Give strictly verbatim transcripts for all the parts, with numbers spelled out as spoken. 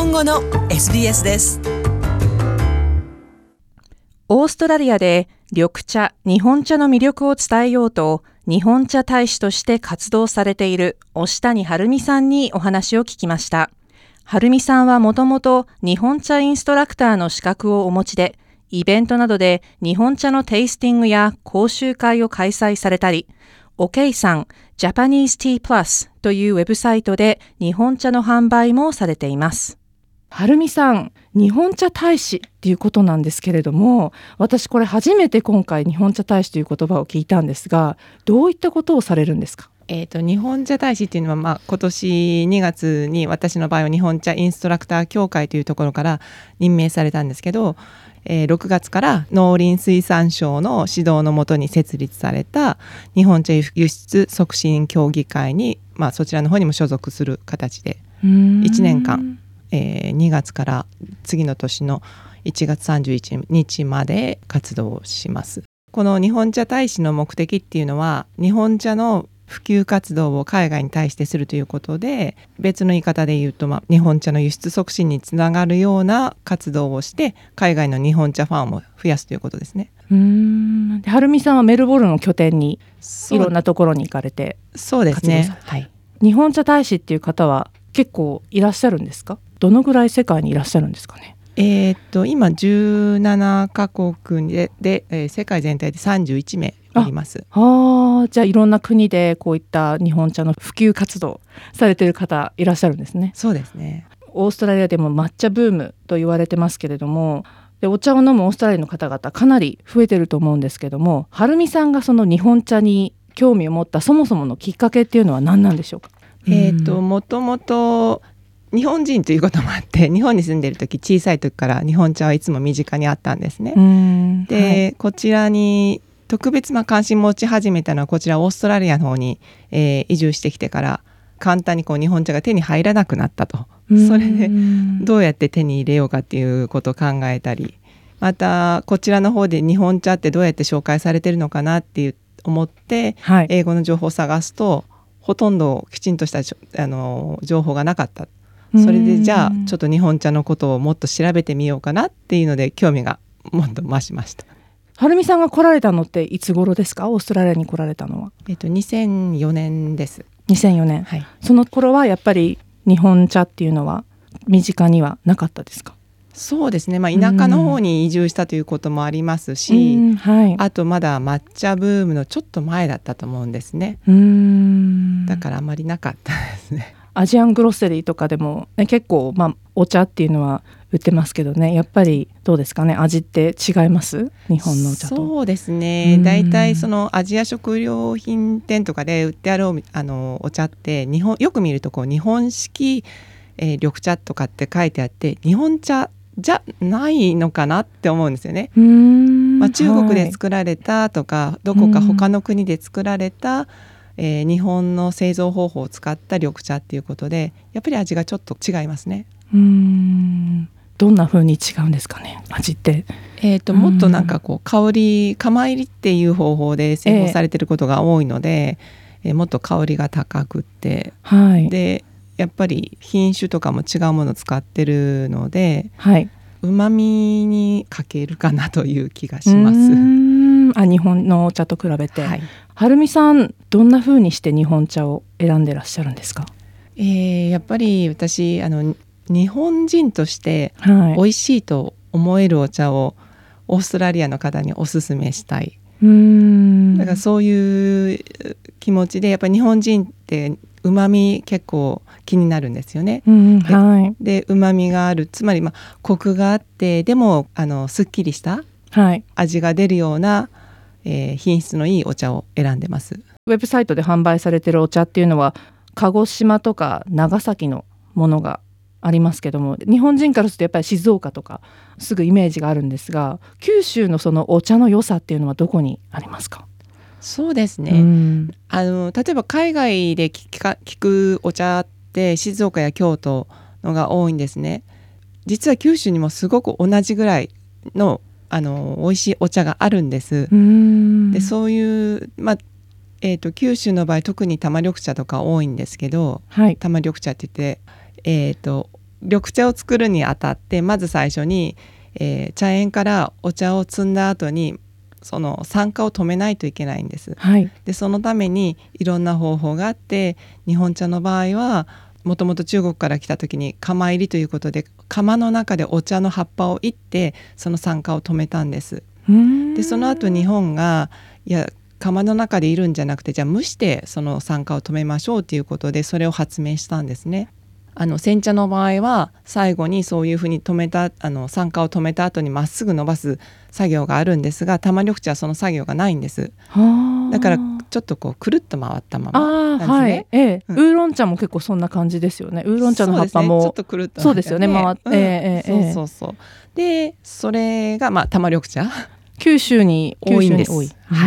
本語の エスビーエス です。 オーストラリアで緑茶、日本茶の魅力を伝えようと、日本茶大使として活動されている押谷はるみさんにお話を聞きました。はるみさんはもともと日本茶インストラクターの資格をお持ちで、イベントなどで日本茶のテイスティングや講習会を開催されたり、おけいさん Japanese Tea Plus というウェブサイトで日本茶の販売もされています。はるみさん、日本茶大使っていうことなんですけれども、私これ初めて今回日本茶大使という言葉を聞いたんですが、どういったことをされるんですか？ えー、と日本茶大使っていうのは、まあ、今年にがつに私の場合は日本茶インストラクター協会というところから任命されたんですけど、えー、ろくがつから農林水産省の指導のもとに設立された日本茶輸出促進協議会に、まあ、そちらの方にも所属する形でいちねんかん、えー、にがつから次の年のいちがつさんじゅういちにちまで活動をします。この日本茶大使の目的っていうのは、日本茶の普及活動を海外に対してするということで、別の言い方で言うと、まあ、日本茶の輸出促進につながるような活動をして海外の日本茶ファンを増やすということですね。 うーん、はるみさんはメルボルンを拠点にいろんなところに行かれてそうですね、はい、 日本茶大使っていう方は結構いらっしゃるんですか？どのぐらい世界にいらっしゃるんですかね？ えー、っと今じゅうななかこくで、で、えー、世界全体でさんじゅういちめいおります。 ああ、じゃあいろんな国でこういった日本茶の普及活動されている方いらっしゃるんですね。 そうですね。 オーストラリアでも抹茶ブームと言われてますけれども、でお茶を飲むオーストラリアの方々かなり増えてると思うんですけども、はるみさんがその日本茶に興味を持ったそもそものきっかけっていうのは何なんでしょうか？ えー、っともともと日本人ということもあって、日本に住んでいる時、小さい時から日本茶はいつも身近にあったんですね。で、はい、こちらに特別な関心持ち始めたのは、こちらオーストラリアの方に、えー、移住してきてから簡単にこう日本茶が手に入らなくなったと。それでどうやって手に入れようかっていうことを考えたり、またこちらの方で日本茶ってどうやって紹介されてるのかなっていう思って、はい、英語の情報を探すとほとんどきちんとしたあの情報がなかった。それでじゃあちょっと日本茶のことをもっと調べてみようかなっていうので興味がもっと増しました。 はるみさんが来られたのっていつ頃ですか？オーストラリアに来られたのは。 えっと、にせんよねんです。 にせんよねん、はい、その頃はやっぱり日本茶っていうのは身近にはなかったですか？ そうですね、まあ、田舎の方に移住したということもありますし、はい、あとまだ抹茶ブームのちょっと前だったと思うんですね。うーん、だからあまりなかったですね。 アジアングロッセリーとかでも、ね、結構、まあ、お茶っていうのは売ってますけどね、やっぱりどうですかね、味って違います？日本のお茶と。 そうですね、だいたいそのアジア食料品店とかで売ってあるあのお茶って日本よく見るとこう日本式、えー、緑茶とかって書いてあって、日本茶じゃないのかなって思うんですよね。うーん、まあ、中国で作られたとか、はい、どこか他の国で作られたえー、日本の製造方法を使った緑茶っていうことで、やっぱり味がちょっと違いますね。 うーん、どんな風に違うんですかね、味って。 えー、ともっとなんかこう香り釜入りっていう方法で製法されてることが多いので、えーえー、もっと香りが高くって、はい、でやっぱり品種とかも違うものを使ってるので、はい、うまみに欠けるかなという気がします。うーん、あ、日本のお茶と比べて、はい、はるみさんどんな風にして日本茶を選んでらっしゃるんですか？ えー、やっぱり私あの日本人として美味しいと思えるお茶をオーストラリアの方におすすめしたい。うーん、だからそういう気持ちで、やっぱり日本人ってうまみ結構気になるんですよね。うん、はい、でうまみがある、つまり、まあ、コクがあってでもあのすっきりした味が出るような、えー、品質のいいお茶を選んでます。 ウェブサイトで販売されているお茶っていうのは鹿児島とか長崎のものがありますけども、日本人からするとやっぱり静岡とかすぐイメージがあるんですが、九州のそのお茶の良さっていうのはどこにありますか？ そうですね、うん、あの例えば海外で聞か聞くお茶って静岡や京都のが多いんですね。実は九州にもすごく同じぐらいのあの美味しいお茶があるんです。うーん、でそういう、まあえー、と九州の場合特に玉緑茶とか多いんですけど、はい、玉緑茶って言って、えー、と緑茶を作るにあたってまず最初に、えー、茶園からお茶を摘んだ後にその酸化を止めないといけないんです、 はい、 でそのためにいろんな方法があって、日本茶の場合はもともと中国から来た時に釜入りということで釜の中でお茶の葉っぱを煎ってその酸化を止めたんです。でその後日本がいや釜の中でいるんじゃなくてじゃあ蒸してその酸化を止めましょうということでそれを発明したんですね。あの煎茶の場合は最後にそういうふうに止めたあの酸化を止めた後にまっすぐ伸ばす作業があるんですが、玉緑茶はその作業がないんです。だからちょっとこうくるっと回ったままなんですね。 はい、ええうん、 ウーロン茶も結構そんな感じですよね。ウーロン茶の葉っぱもそうですね、ちょっとくるっとそうですよね回って、 うんええそうそうそうでそれがまあ玉緑茶九州に多いんです。 九州に多い、 はい、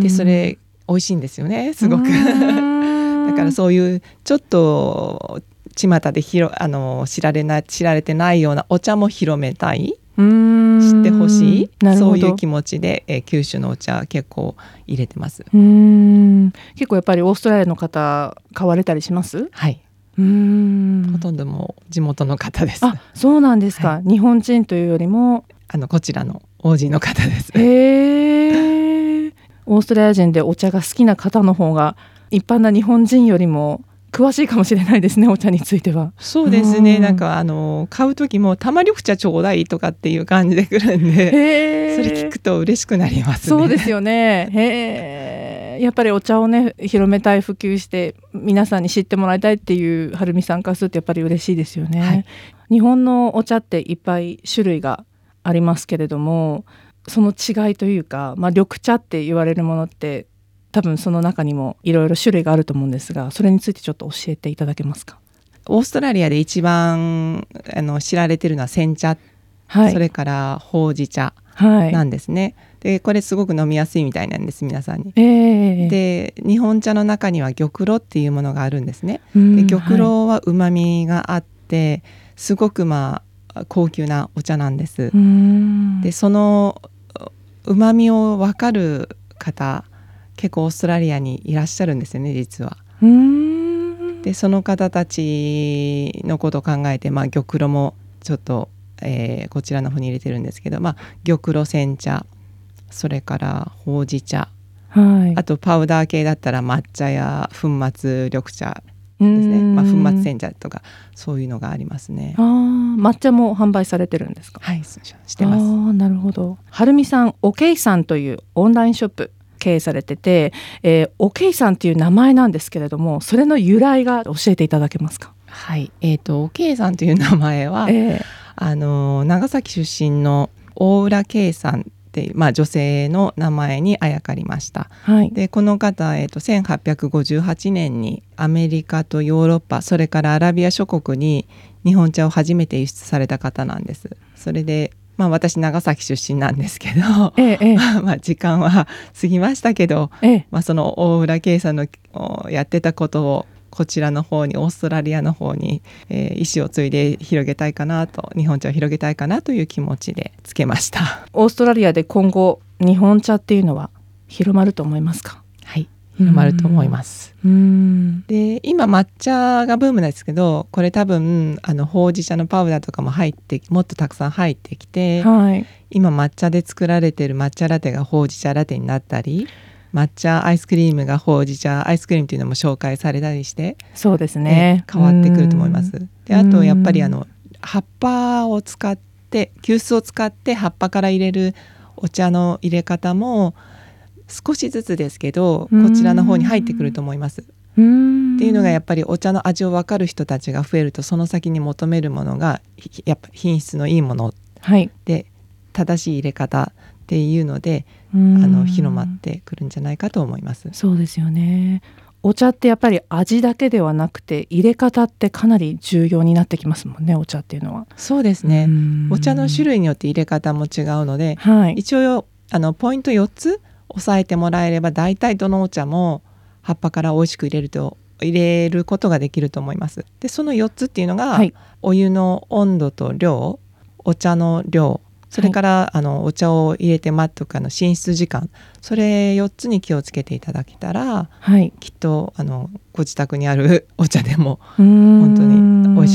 でそれ美味しいんですよね、すごく。だからそういうちょっと巷でひろあの知られな知られてないようなお茶も広めたい、 うーん知ってほしい、 なるほどそういう気持ちで、えー、九州のお茶結構入れてます。 うーん結構やっぱりオーストラリアの方買われたりします？ はい、 うーんほとんどもう地元の方です。 あ、そうなんですか、 はい、 日本人というよりもあのこちらの王子の方です。 へーオーストラリア人でお茶が好きな方の方が一般な日本人よりも詳しいかもしれないですね、お茶については。 そうですね、 うんなんかあの買う時も玉緑茶ちょうだいとかっていう感じで来るんで、 へーそれ聞くと嬉しくなりますね。 そうですよね。へーやっぱりお茶をね広めたい、普及して皆さんに知ってもらいたいっていうはるみさんからするとやっぱり嬉しいですよね、はい、日本のお茶っていっぱい種類がありますけれども、その違いというか、まあ、緑茶って言われるものって多分その中にもいろいろ種類があると思うんですが、それについてちょっと教えていただけますか？ オーストラリアで一番あの知られてるのは煎茶、はい、それからほうじ茶なんですね、はい、でこれすごく飲みやすいみたいなんです、皆さんに、えー、で日本茶の中には玉露っていうものがあるんですね。で玉露はうまみがあって、はい、すごくまあ高級なお茶なんです。でそのうまみを分かる方結構オーストラリアにいらっしゃるんですよね、実は。うーんでその方たちのことを考えて、まあ、玉露もちょっと、えー、こちらの方に入れてるんですけど、まあ、玉露煎茶、それからほうじ茶、はい、あとパウダー系だったら抹茶や粉末緑茶ですね、まあ、粉末煎茶とかそういうのがありますね。 あ抹茶も販売されてるんですか？ はいしてます。 あなるほど。はるみさんおけいさんというオンラインショップ経営されてて、えー、おけいさんっていう名前なんですけれども、それの由来が教えていただけますか？ はい、えーと、おけいさんという名前は、えー、あの長崎出身の大浦圭さんっていう、まあ、女性の名前にあやかりました、はい、でこの方、えーと、せんはっぴゃくごじゅうはちねんにアメリカとヨーロッパ、それからアラビア諸国に日本茶を初めて輸出された方なんです。それでまあ、私長崎出身なんですけど、ええまあ時間は過ぎましたけど、ええまあ、その大浦圭さんのやってたことをこちらの方にオーストラリアの方に、えー、意思を継いで広げたいかなと、日本茶を広げたいかなという気持ちでつけました。 オーストラリアで今後日本茶っていうのは広まると思いますか？ はい、広まると思います。うんで今抹茶がブームなんですけど、これ多分あのほうじ茶のパウダーとかも入ってもっとたくさん入ってきて、はい、今抹茶で作られている抹茶ラテがほうじ茶ラテになったり、抹茶アイスクリームがほうじ茶アイスクリームというのも紹介されたりして、 そうですね、 変わってくると思います。であとやっぱりあの葉っぱを使って急須を使って葉っぱから入れるお茶の入れ方も少しずつですけどこちらの方に入ってくると思います。っていうのがやっぱりお茶の味を分かる人たちが増えると、その先に求めるものがやっぱ品質のいいもので、はい、正しい入れ方っていうのであの広まってくるんじゃないかと思います。 そうですよね。お茶ってやっぱり味だけではなくて入れ方ってかなり重要になってきますもんね、お茶っていうのは。 そうですね。お茶の種類によって入れ方も違うので、はい、一応あのポイントよっつ押さえてもらえれば大体どのお茶も葉っぱから美味しく入れると入れることができると思います。でそのよっつっていうのが、はい、お湯の温度と量、お茶の量、それから、はい、あのお茶を入れて待っとくあの浸出時間、それよっつに気をつけていただけたら、はい、きっとあのご自宅にあるお茶でも本当に美味しく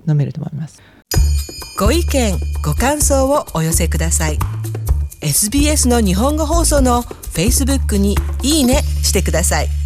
飲めると思います。 ご意見ご感想をお寄せください。 エスビーエス の日本語放送の Facebook にいいねしてください。